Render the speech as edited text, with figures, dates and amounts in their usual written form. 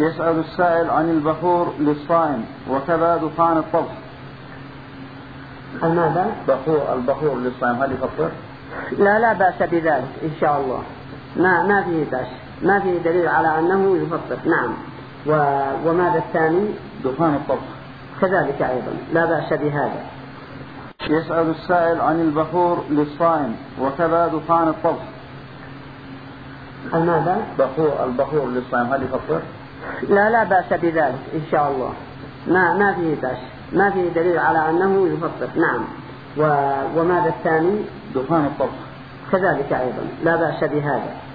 يسأل السائل عن البخور للصائم وكذا دخان الطبخ. ماذا؟ البخور للصائم هل يفطر؟ لا بأس بذلك إن شاء الله، ما فيه بأس، ما فيه دليل على أنه يفطر. نعم. وماذا الثاني؟ دخان الطبخ كذلك أيضا لا بأس بهذا. يسأل السائل عن البخور للصائم وكذا دخان الطبخ. ماذا؟ البخور للصائم هل يفطر؟ لا بأس بذلك إن شاء الله، ما فيه بأس، ما فيه دليل على أنه يفطر. نعم. وماذا الثاني؟ دخان الطبخ كذلك أيضا لا بأس بهذا.